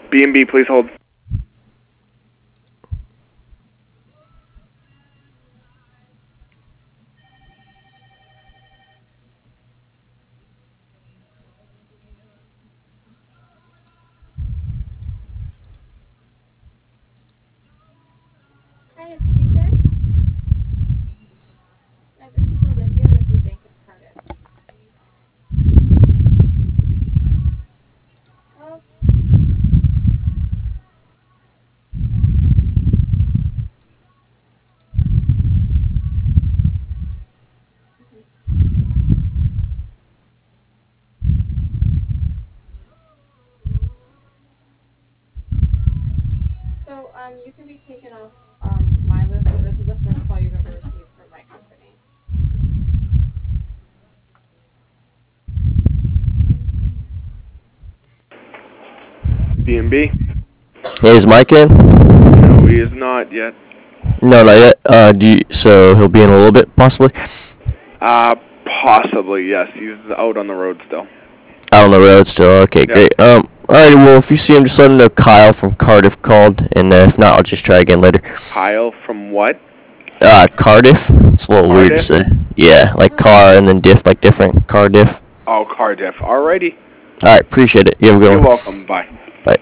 B&B, please hold. Hi, it's Peter. This is Olivia with the Bank of Cardiff. Oh, so you can be taken off my list, so this is the first call you've ever received from my company. B&B? Hey, is Mike in? No, he is not yet. No, not yet. So he'll be in a little bit, possibly? Possibly, yes. He's out on the road still. Out on the road still. Okay, Yeah. great. Alright, well, if you see him, just let him know Kyle from Cardiff called, and if not, I'll just try again later. Kyle from what? Cardiff? It's a little weird to Cardiff? say. Yeah, like car and then diff, like different. Cardiff. Oh, Cardiff. Alrighty. Alright, appreciate it. You have a good You're one. welcome. Bye. Bye.